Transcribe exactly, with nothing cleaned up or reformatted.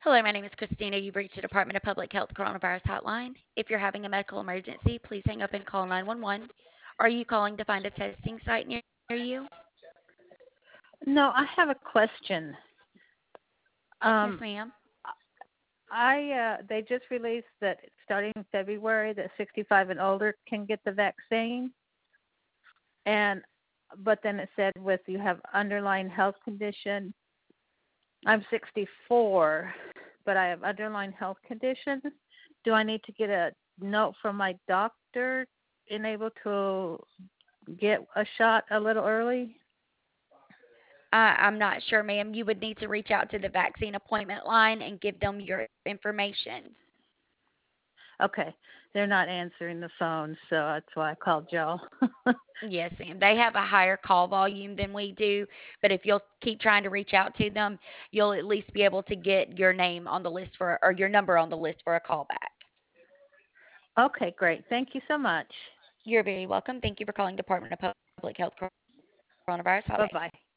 Hello, my name is Christina. You've reached the Department of Public Health Coronavirus Hotline. If you're having a medical emergency, please hang up and call nine one one. Are you calling to find a testing site near you? No, I have a question. Yes, Um, ma'am. I uh, they just released that starting in February that sixty-five and older can get the vaccine, and but then it said with you have underlying health condition. I'm sixty-four, but I have underlying health conditions. Do I need to get a note from my doctor in able to get a shot a little early? I, I'm not sure, ma'am. You would need to reach out to the vaccine appointment line and give them your information. Okay, they're not answering the phone, so that's why I called Joe. Yes, ma'am. They have a higher call volume than we do, but if you'll keep trying to reach out to them, you'll at least be able to get your name on the list for or your number on the list for a callback. Okay, great. Thank you so much. You're very welcome. Thank you for calling Department of Public Health Coronavirus Hotline. Bye-bye.